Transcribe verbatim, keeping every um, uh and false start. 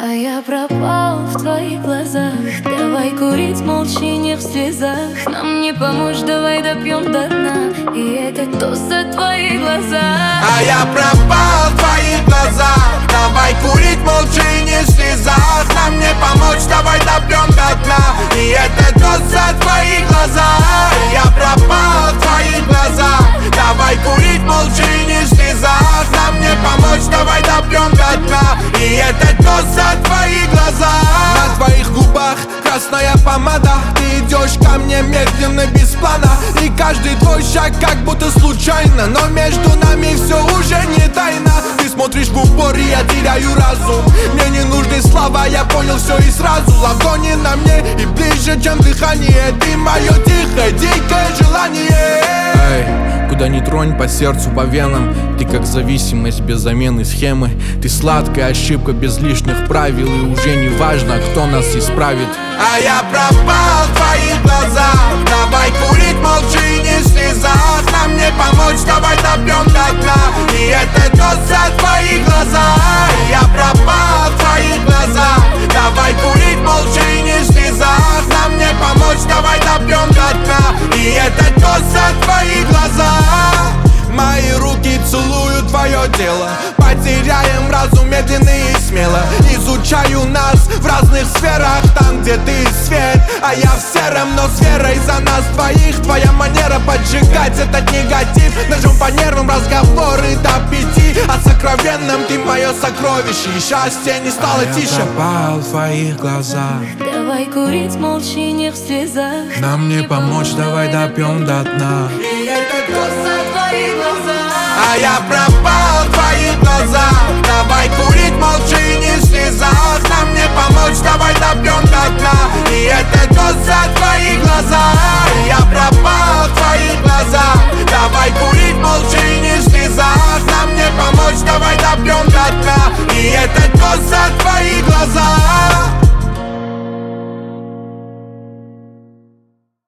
А я пропал в твоих глазах. Давай курить молча, не в слезах. Нам не помочь, давай допьем до дна. И это тост за твои глаза. А я пропал в твоих глазах. Давай курить молча, не в слезах. Нам не помочь, давай допьем до дна. И это тост за твои глаза. Я пропал в твоих глазах. Давай курить молча, не в слезах. Нам не помочь, давай допьем до дна. И это тост за твои глаза. На твоих губах красная помада. Ты идешь ко мне медленно, без плана. И каждый твой шаг как будто случайно. Но между нами все уже не тайна. Ты смотришь в упор, и я теряю разум. Мне не нужны слова, я понял все и сразу. Ладони на мне и ближе, чем дыхание. Ты мое тихое, дикое желание. Эй, куда ни тронь, по сердцу, по венам. Ты как зависимость без замены схемы. Ты сладкая ошибка без лишних правил. И уже не важно, кто нас исправит. А я пропал в твоих глазах. Давай курить молча и не в слезах. Нам не помочь, давай допьем до дна. И это тост за твои глаза. Я пропал в твоих глазах. Давай курить молча и не в слезах. Нам не помочь, давай допьем до дна. И это тост за твои глаза. Мои руки целуют твое тело. Потеряем разум медленно и смело. Изучаю нас в разных сферах. Там, где ты свет, а я в сером, но с верой за нас двоих. Твоя манера поджигать этот негатив. Ножом по нервам разговоры до пяти. О сокровенном ты мое сокровище. И счастье не стало а тише. Я пропал в твоих глазах. Давай курить молча, не в слезах. Нам не помочь, давай допьем до дна. И это тост за твои глаза. А я пропал в твоих глазах. Давай курить молча и не в слезах.